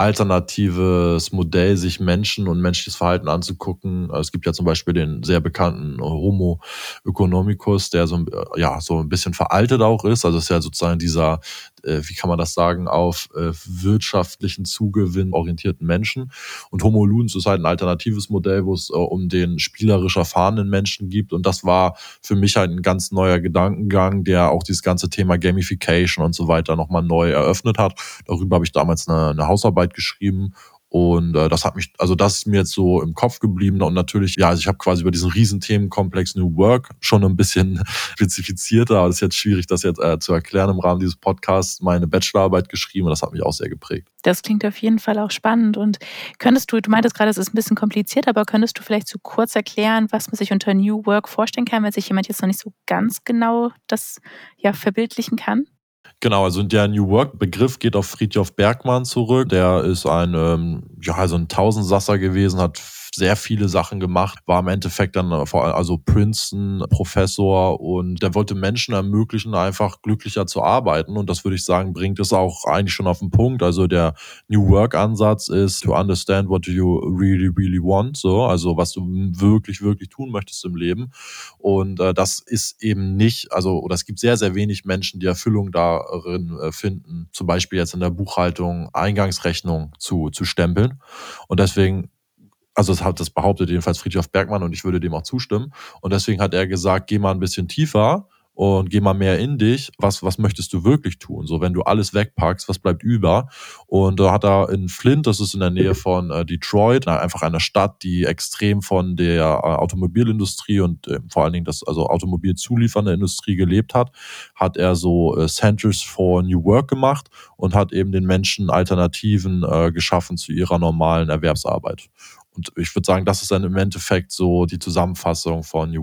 alternatives Modell, sich Menschen und menschliches Verhalten anzugucken. Es gibt ja zum Beispiel den sehr bekannten Homo economicus, der so ein bisschen veraltet auch ist. Also es ist ja sozusagen dieser, wie kann man das sagen, auf wirtschaftlichen Zugewinn orientierten Menschen. Und Homo Ludens ist halt ein alternatives Modell, wo es um den spielerisch erfahrenen Menschen gibt. Und das war für mich halt ein ganz neuer Gedankengang, der auch dieses ganze Thema Gamification und so weiter nochmal neu eröffnet hat. Darüber habe ich damals eine Hausarbeit geschrieben. Und das ist mir jetzt so im Kopf geblieben. Und natürlich, ja, also ich habe quasi über diesen riesen Themenkomplex New Work schon ein bisschen spezifizierter, aber es ist jetzt schwierig, das jetzt zu erklären im Rahmen dieses Podcasts, meine Bachelorarbeit geschrieben und das hat mich auch sehr geprägt. Das klingt auf jeden Fall auch spannend. Und du meintest gerade, es ist ein bisschen kompliziert, aber könntest du vielleicht so kurz erklären, was man sich unter New Work vorstellen kann, wenn sich jemand jetzt noch nicht so ganz genau das verbildlichen kann? Genau, also der New Work-Begriff geht auf Frithjof Bergmann zurück. Der ist so ein Tausendsasser gewesen, hat sehr viele Sachen gemacht, war im Endeffekt dann also Princeton-Professor und der wollte Menschen ermöglichen, einfach glücklicher zu arbeiten und das würde ich sagen, bringt es auch eigentlich schon auf den Punkt. Also der New Work-Ansatz ist to understand what you really, really want, so, also was du wirklich, wirklich tun möchtest im Leben und das ist eben nicht, oder es gibt sehr, sehr wenig Menschen, die Erfüllung darin finden, zum Beispiel jetzt in der Buchhaltung Eingangsrechnung zu stempeln und deswegen das behauptet jedenfalls Frithjof Bergmann und ich würde dem auch zustimmen. Und deswegen hat er gesagt, geh mal ein bisschen tiefer und geh mal mehr in dich. Was möchtest du wirklich tun? So, wenn du alles wegpackst, was bleibt über? Und da hat er in Flint, das ist in der Nähe von Detroit, einfach eine Stadt, die extrem von der Automobilindustrie und vor allen Dingen automobilzuliefernde Industrie gelebt hat er so Centers for New Work gemacht und hat eben den Menschen Alternativen geschaffen zu ihrer normalen Erwerbsarbeit. Und ich würde sagen, das ist dann im Endeffekt so die Zusammenfassung von New Work.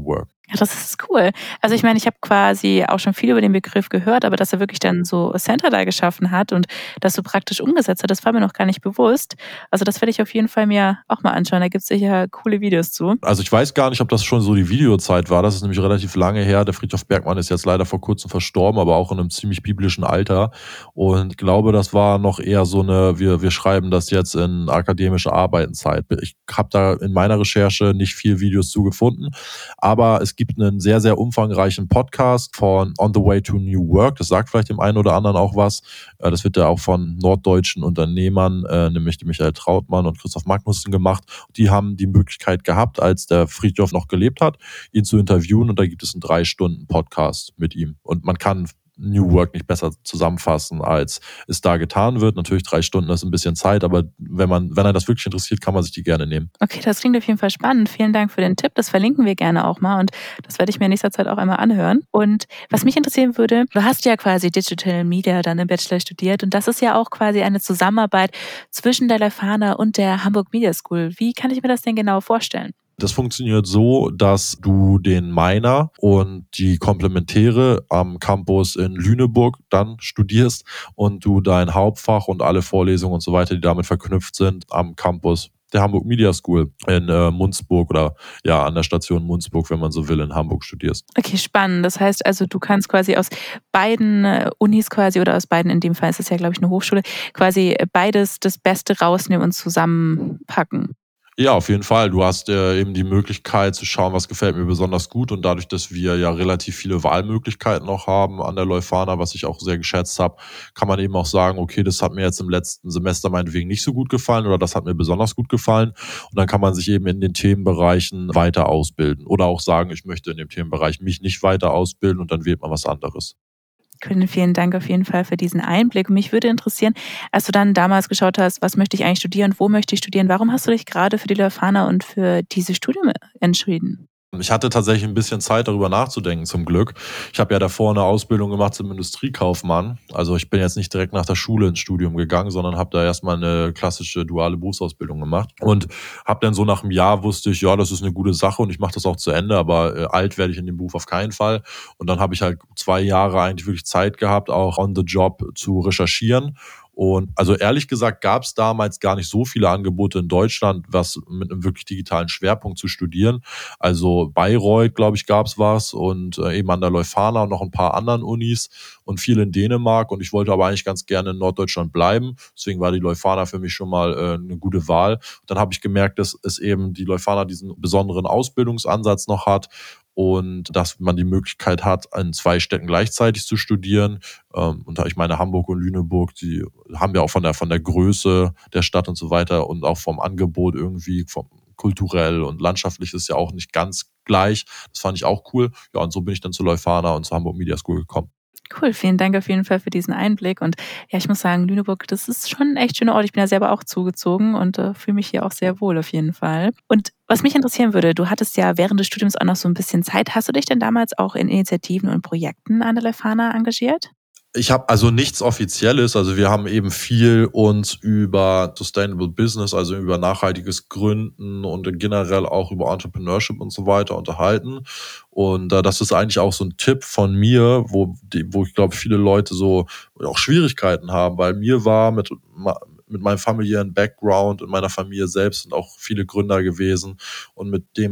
Ja, das ist cool. Also ich meine, ich habe quasi auch schon viel über den Begriff gehört, aber dass er wirklich dann so Center da geschaffen hat und das so praktisch umgesetzt hat, das war mir noch gar nicht bewusst. Also das werde ich auf jeden Fall mir auch mal anschauen. Da gibt's sicher coole Videos zu. Also ich weiß gar nicht, ob das schon so die Videozeit war. Das ist nämlich relativ lange her. Der Friedhof Bergmann ist jetzt leider vor kurzem verstorben, aber auch in einem ziemlich biblischen Alter. Und ich glaube, das war noch eher so eine, wir schreiben das jetzt in akademische Arbeitenzeit. Ich habe da in meiner Recherche nicht viel Videos zugefunden, aber es gibt einen sehr, sehr umfangreichen Podcast von On the Way to New Work. Das sagt vielleicht dem einen oder anderen auch was. Das wird ja auch von norddeutschen Unternehmern, nämlich dem Michael Trautmann und Christoph Magnussen gemacht. Die haben die Möglichkeit gehabt, als der Friedhof noch gelebt hat, ihn zu interviewen, und da gibt es einen 3-Stunden-Podcast mit ihm. Und man kann New Work nicht besser zusammenfassen, als es da getan wird. Natürlich 3 Stunden ist ein bisschen Zeit, aber wenn einen das wirklich interessiert, kann man sich die gerne nehmen. Okay, das klingt auf jeden Fall spannend. Vielen Dank für den Tipp. Das verlinken wir gerne auch mal und das werde ich mir in nächster Zeit auch einmal anhören. Und was mich interessieren würde, du hast ja quasi Digital Media dann im Bachelor studiert und das ist ja auch quasi eine Zusammenarbeit zwischen der Leuphana und der Hamburg Media School. Wie kann ich mir das denn genau vorstellen? Das funktioniert so, dass du den Minor und die Komplementäre am Campus in Lüneburg dann studierst und du dein Hauptfach und alle Vorlesungen und so weiter, die damit verknüpft sind, am Campus der Hamburg Media School in Munzburg oder ja an der Station Munzburg, wenn man so will, in Hamburg studierst. Okay, spannend. Das heißt also, du kannst quasi aus beiden Unis quasi oder aus beiden, in dem Fall ist es ja, glaube ich, eine Hochschule, quasi beides das Beste rausnehmen und zusammenpacken. Ja, auf jeden Fall. Du hast eben die Möglichkeit zu schauen, was gefällt mir besonders gut. Und dadurch, dass wir ja relativ viele Wahlmöglichkeiten noch haben an der Leuphana, was ich auch sehr geschätzt habe, kann man eben auch sagen, okay, das hat mir jetzt im letzten Semester meinetwegen nicht so gut gefallen oder das hat mir besonders gut gefallen. Und dann kann man sich eben in den Themenbereichen weiter ausbilden. Oder auch sagen, ich möchte in dem Themenbereich mich nicht weiter ausbilden, und dann wählt man was anderes. Vielen Dank auf jeden Fall für diesen Einblick. Und mich würde interessieren, als du dann damals geschaut hast, was möchte ich eigentlich studieren, wo möchte ich studieren, warum hast du dich gerade für die Leuphana und für dieses Studium entschieden? Ich hatte tatsächlich ein bisschen Zeit, darüber nachzudenken, zum Glück. Ich habe ja davor eine Ausbildung gemacht zum Industriekaufmann. Also ich bin jetzt nicht direkt nach der Schule ins Studium gegangen, sondern habe da erstmal eine klassische duale Berufsausbildung gemacht. Und habe dann so nach einem Jahr wusste ich, ja, das ist eine gute Sache und ich mache das auch zu Ende, aber alt werde ich in dem Beruf auf keinen Fall. Und dann habe ich halt 2 Jahre eigentlich wirklich Zeit gehabt, auch on the job zu recherchieren. Und also ehrlich gesagt gab es damals gar nicht so viele Angebote in Deutschland, was mit einem wirklich digitalen Schwerpunkt zu studieren. Also Bayreuth, glaube ich, gab es was, und eben an der Leuphana und noch ein paar anderen Unis und viel in Dänemark. Und ich wollte aber eigentlich ganz gerne in Norddeutschland bleiben. Deswegen war die Leuphana für mich schon mal eine gute Wahl. Und dann habe ich gemerkt, dass es eben die Leuphana diesen besonderen Ausbildungsansatz noch hat und dass man die Möglichkeit hat, in 2 Städten gleichzeitig zu studieren. Und ich meine, Hamburg und Lüneburg, die haben ja auch von der Größe der Stadt und so weiter und auch vom Angebot irgendwie, vom kulturell und landschaftlich ist ja auch nicht ganz gleich. Das fand ich auch cool. Ja, und so bin ich dann zur Leuphana und zur Hamburg Media School gekommen. Cool, vielen Dank auf jeden Fall für diesen Einblick. Und ja, ich muss sagen, Lüneburg, das ist schon ein echt schöner Ort. Ich bin ja selber auch zugezogen und fühle mich hier auch sehr wohl auf jeden Fall. Und was mich interessieren würde, du hattest ja während des Studiums auch noch so ein bisschen Zeit. Hast du dich denn damals auch in Initiativen und Projekten an der Leuphana engagiert? Ich habe also nichts Offizielles, also wir haben eben viel uns über Sustainable Business, also über nachhaltiges Gründen und generell auch über Entrepreneurship und so weiter unterhalten. Und das ist eigentlich auch so ein Tipp von mir, wo ich glaube, viele Leute so auch Schwierigkeiten haben, weil mir war mit meinem familiären Background und meiner Familie selbst sind auch viele Gründer gewesen, und mit dem,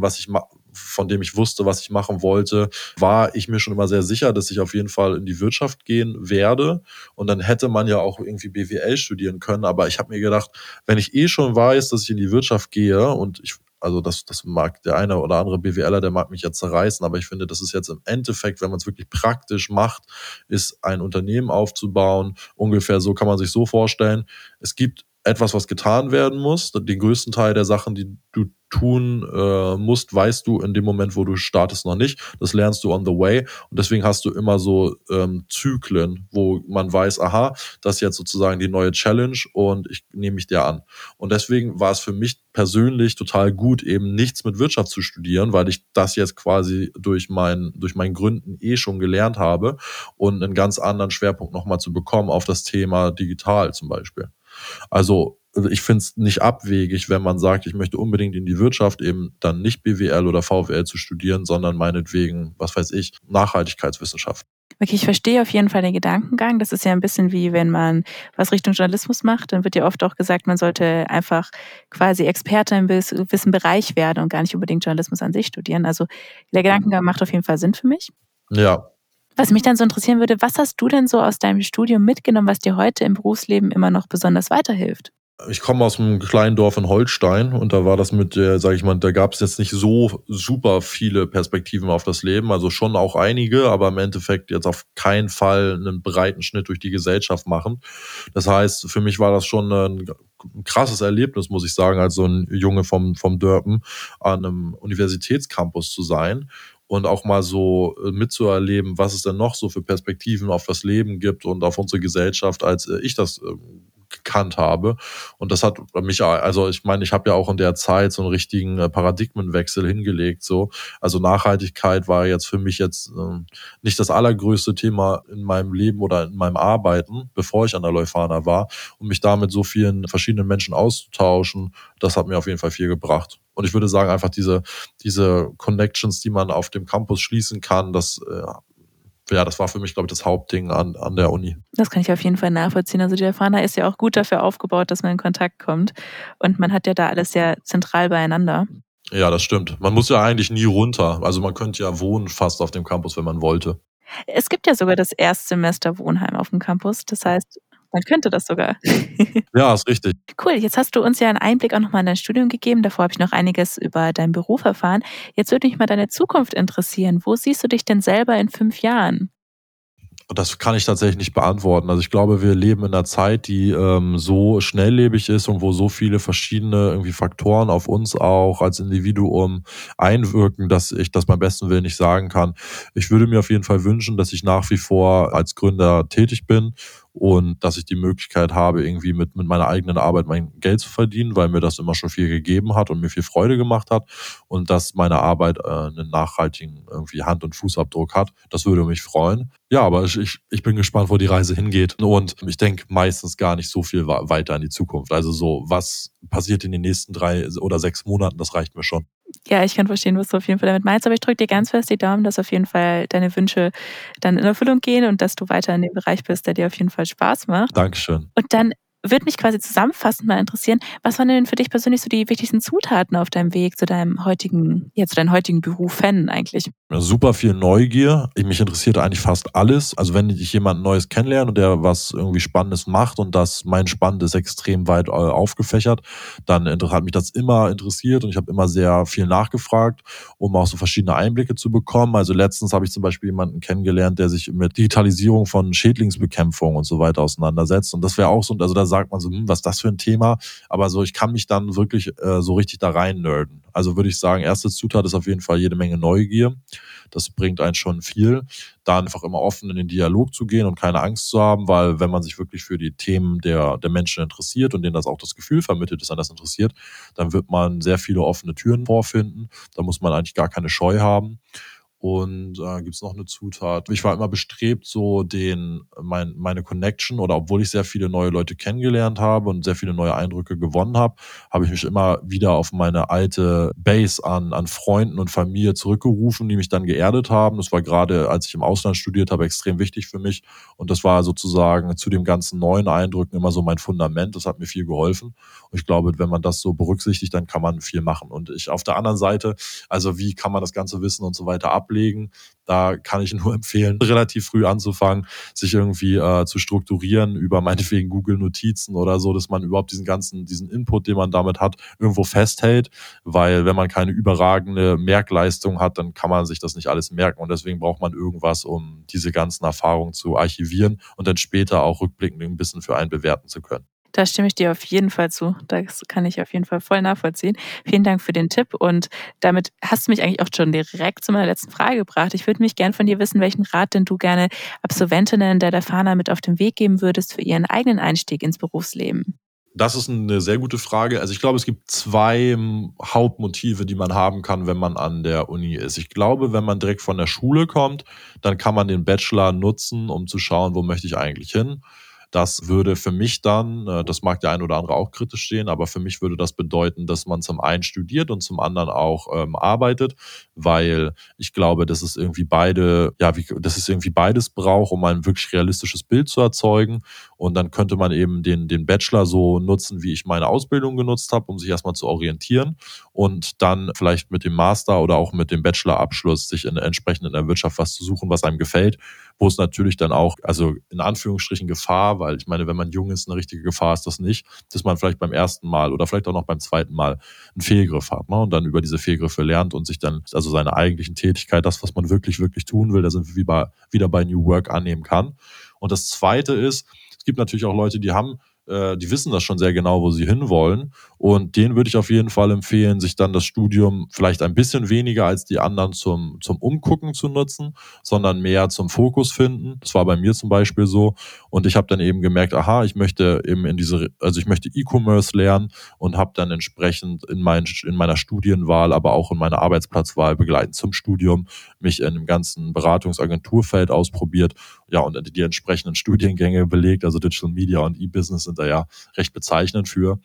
von dem ich wusste, was ich machen wollte, war ich mir schon immer sehr sicher, dass ich auf jeden Fall in die Wirtschaft gehen werde. Und dann hätte man ja auch irgendwie BWL studieren können. Aber ich habe mir gedacht, wenn ich schon weiß, dass ich in die Wirtschaft gehe, und also das mag der eine oder andere BWLer, der mag mich jetzt zerreißen, aber ich finde, das ist jetzt im Endeffekt, wenn man es wirklich praktisch macht, ist ein Unternehmen aufzubauen. Ungefähr so kann man sich so vorstellen. Es gibt etwas, was getan werden muss. Den größten Teil der Sachen, die du tun musst, weißt du in dem Moment, wo du startest, noch nicht. Das lernst du on the way. Und deswegen hast du immer so Zyklen, wo man weiß, aha, das ist jetzt sozusagen die neue Challenge und ich nehme mich der an. Und deswegen war es für mich persönlich total gut, eben nichts mit Wirtschaft zu studieren, weil ich das jetzt quasi durch mein Gründen schon gelernt habe und einen ganz anderen Schwerpunkt nochmal zu bekommen auf das Thema digital zum Beispiel. Also also ich finde es nicht abwegig, wenn man sagt, ich möchte unbedingt in die Wirtschaft, eben dann nicht BWL oder VWL zu studieren, sondern meinetwegen, was weiß ich, Nachhaltigkeitswissenschaft. Okay, ich verstehe auf jeden Fall den Gedankengang. Das ist ja ein bisschen wie, wenn man was Richtung Journalismus macht, dann wird ja oft auch gesagt, man sollte einfach quasi Experte im gewissen Bereich werden und gar nicht unbedingt Journalismus an sich studieren. Also der Gedankengang macht auf jeden Fall Sinn für mich. Ja, Was mich dann so interessieren würde, was hast du denn so aus deinem Studium mitgenommen, was dir heute im Berufsleben immer noch besonders weiterhilft? ich komme aus einem kleinen Dorf in Holstein und da war das mit der, sage ich mal, da gab es jetzt nicht so super viele Perspektiven auf das Leben, also schon auch einige, aber im Endeffekt jetzt auf keinen Fall einen breiten Schnitt durch die Gesellschaft machen. Das heißt, für mich war das schon ein krasses Erlebnis, muss ich sagen, als so ein Junge vom Dörpen an einem Universitätscampus zu sein und auch mal so mitzuerleben, was es denn noch so für Perspektiven auf das Leben gibt und auf unsere Gesellschaft, als ich das gekannt habe. Und das hat mich, also ich meine, ich habe ja auch in der Zeit so einen richtigen Paradigmenwechsel hingelegt. So. Also Nachhaltigkeit war jetzt für mich jetzt nicht das allergrößte Thema in meinem Leben oder in meinem Arbeiten, bevor ich an der Leuphana war. Und mich da mit so vielen verschiedenen Menschen auszutauschen, das hat mir auf jeden Fall viel gebracht. Und ich würde sagen, einfach diese Connections, die man auf dem Campus schließen kann, das war für mich, glaube ich, das Hauptding an der Uni. Das kann ich auf jeden Fall nachvollziehen. Also die Leuphana ist ja auch gut dafür aufgebaut, dass man in Kontakt kommt. Und man hat ja da alles sehr zentral beieinander. Ja, das stimmt. Man muss ja eigentlich nie runter. Also man könnte ja wohnen fast auf dem Campus, wenn man wollte. Es gibt ja sogar das Erstsemester Wohnheim auf dem Campus. Das heißt, man könnte das sogar. Ja, ist richtig. Cool, jetzt hast du uns ja einen Einblick auch nochmal in dein Studium gegeben. Davor habe ich noch einiges über deinen Beruf erfahren. Jetzt würde mich mal deine Zukunft interessieren. Wo siehst du dich denn selber in 5 Jahren? Das kann ich tatsächlich nicht beantworten. Also ich glaube, wir leben in einer Zeit, die so schnelllebig ist und wo so viele verschiedene irgendwie Faktoren auf uns auch als Individuum einwirken, dass ich das beim besten Willen nicht sagen kann. Ich würde mir auf jeden Fall wünschen, dass ich nach wie vor als Gründer tätig bin und dass ich die Möglichkeit habe, irgendwie mit meiner eigenen Arbeit mein Geld zu verdienen, weil mir das immer schon viel gegeben hat und mir viel Freude gemacht hat und dass meine Arbeit einen nachhaltigen irgendwie Hand- und Fußabdruck hat. Das würde mich freuen. Ja, aber ich bin gespannt, wo die Reise hingeht. Und ich denke meistens gar nicht so viel weiter in die Zukunft. Also so, was passiert in den nächsten 3 oder 6 Monaten, das reicht mir schon. Ja, ich kann verstehen, was du auf jeden Fall damit meinst, aber ich drücke dir ganz fest die Daumen, dass auf jeden Fall deine Wünsche dann in Erfüllung gehen und dass du weiter in dem Bereich bist, der dir auf jeden Fall Spaß macht. Dankeschön. Und dann würde mich quasi zusammenfassend mal interessieren, was waren denn für dich persönlich so die wichtigsten Zutaten auf deinem Weg zu deinem heutigen, zu deinem heutigen Beruf eigentlich? Ja, super viel Neugier. Mich interessiert eigentlich fast alles. Also wenn ich jemanden Neues kennenlerne und der was irgendwie Spannendes macht und mein Spannend ist extrem weit aufgefächert, dann hat mich das immer interessiert und ich habe immer sehr viel nachgefragt, um auch so verschiedene Einblicke zu bekommen. Also letztens habe ich zum Beispiel jemanden kennengelernt, der sich mit Digitalisierung von Schädlingsbekämpfung und so weiter auseinandersetzt. Und das wäre auch so, also da sagt man so, was ist das für ein Thema? Aber so, ich kann mich dann wirklich so richtig da rein nerden. Also würde ich sagen, erste Zutat ist auf jeden Fall jede Menge Neugier. Das bringt einen schon viel. Da einfach immer offen in den Dialog zu gehen und keine Angst zu haben, weil wenn man sich wirklich für die Themen der Menschen interessiert und denen das auch das Gefühl vermittelt, dass einen das interessiert, dann wird man sehr viele offene Türen vorfinden. Da muss man eigentlich gar keine Scheu haben. Und gibt es noch eine Zutat? Ich war immer bestrebt, so meine Connection oder obwohl ich sehr viele neue Leute kennengelernt habe und sehr viele neue Eindrücke gewonnen habe, habe ich mich immer wieder auf meine alte Base an Freunden und Familie zurückgerufen, die mich dann geerdet haben. Das war gerade, als ich im Ausland studiert habe, extrem wichtig für mich. Und das war sozusagen zu dem ganzen neuen Eindrücken immer so mein Fundament. Das hat mir viel geholfen. Und ich glaube, wenn man das so berücksichtigt, dann kann man viel machen. Und ich auf der anderen Seite, also wie kann man das ganze Wissen und so weiter ablegen? Da kann ich nur empfehlen, relativ früh anzufangen, sich irgendwie zu strukturieren über meinetwegen Google Notizen oder so, dass man überhaupt diesen Input, den man damit hat, irgendwo festhält, weil wenn man keine überragende Merkleistung hat, dann kann man sich das nicht alles merken und deswegen braucht man irgendwas, um diese ganzen Erfahrungen zu archivieren und dann später auch rückblickend ein bisschen für einen bewerten zu können. Da stimme ich dir auf jeden Fall zu. Das kann ich auf jeden Fall voll nachvollziehen. Vielen Dank für den Tipp und damit hast du mich eigentlich auch schon direkt zu meiner letzten Frage gebracht. Ich würde mich gern von dir wissen, welchen Rat denn du gerne Absolventinnen der Leuphana mit auf den Weg geben würdest für ihren eigenen Einstieg ins Berufsleben. Das ist eine sehr gute Frage. Also ich glaube, es gibt 2 Hauptmotive, die man haben kann, wenn man an der Uni ist. Ich glaube, wenn man direkt von der Schule kommt, dann kann man den Bachelor nutzen, um zu schauen, wo möchte ich eigentlich hin. Das würde für mich dann, das mag der ein oder andere auch kritisch sehen, aber für mich würde das bedeuten, dass man zum einen studiert und zum anderen auch arbeitet, weil ich glaube, dass es irgendwie dass es irgendwie beides braucht, um ein wirklich realistisches Bild zu erzeugen. Und dann könnte man eben den Bachelor so nutzen, wie ich meine Ausbildung genutzt habe, um sich erstmal zu orientieren und dann vielleicht mit dem Master oder auch mit dem Bachelorabschluss sich entsprechend in der Wirtschaft was zu suchen, was einem gefällt, wo es natürlich dann auch, also in Anführungsstrichen Gefahr, weil ich meine, wenn man jung ist, eine richtige Gefahr ist das nicht, dass man vielleicht beim ersten Mal oder vielleicht auch noch beim zweiten Mal einen Fehlgriff hat, ne? Und dann über diese Fehlgriffe lernt und sich dann also seine eigentlichen Tätigkeit, das, was man wirklich, wirklich tun will, da sind wir wieder bei New Work annehmen kann. Und das Zweite ist, es gibt natürlich auch Leute, die wissen das schon sehr genau, wo sie hinwollen. Und denen würde ich auf jeden Fall empfehlen, sich dann das Studium vielleicht ein bisschen weniger als die anderen zum Umgucken zu nutzen, sondern mehr zum Fokus finden. Das war bei mir zum Beispiel so. Und ich habe dann eben gemerkt, ich möchte eben ich möchte E-Commerce lernen und habe dann entsprechend in meiner Studienwahl, aber auch in meiner Arbeitsplatzwahl begleitend zum Studium mich in dem ganzen Beratungsagenturfeld ausprobiert. Ja, und die entsprechenden Studiengänge belegt, also Digital Media und E-Business sind da ja recht bezeichnend für.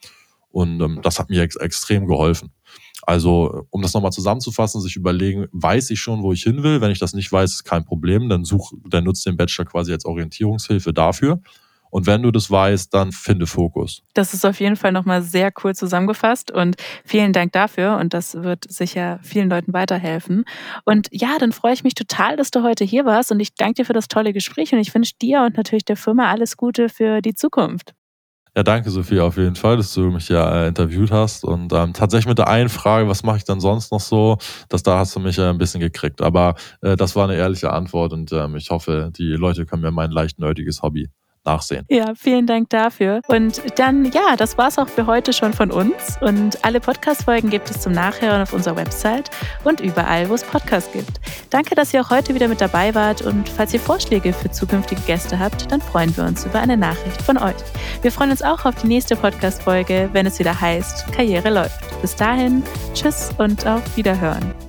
Und das hat mir extrem geholfen. Also, um das nochmal zusammenzufassen, sich überlegen, weiß ich schon, wo ich hin will? Wenn ich das nicht weiß, ist kein Problem. Dann nutzt den Bachelor quasi als Orientierungshilfe dafür. Und wenn du das weißt, dann finde Fokus. Das ist auf jeden Fall nochmal sehr cool zusammengefasst und vielen Dank dafür und das wird sicher vielen Leuten weiterhelfen. Und ja, dann freue ich mich total, dass du heute hier warst und ich danke dir für das tolle Gespräch und ich wünsche dir und natürlich der Firma alles Gute für die Zukunft. Ja, danke Sophie auf jeden Fall, dass du mich ja interviewt hast und tatsächlich mit der einen Frage, was mache ich dann sonst noch so, da hast du mich ja ein bisschen gekriegt, aber das war eine ehrliche Antwort und ich hoffe, die Leute können mir mein leicht nerdiges Hobby nachsehen. Ja, vielen Dank dafür. Und dann, ja, das war's auch für heute schon von uns. Und alle Podcast-Folgen gibt es zum Nachhören auf unserer Website und überall, wo es Podcasts gibt. Danke, dass ihr auch heute wieder mit dabei wart. Und falls ihr Vorschläge für zukünftige Gäste habt, dann freuen wir uns über eine Nachricht von euch. Wir freuen uns auch auf die nächste Podcast-Folge, wenn es wieder heißt, Karriere läuft. Bis dahin, tschüss und auf Wiederhören.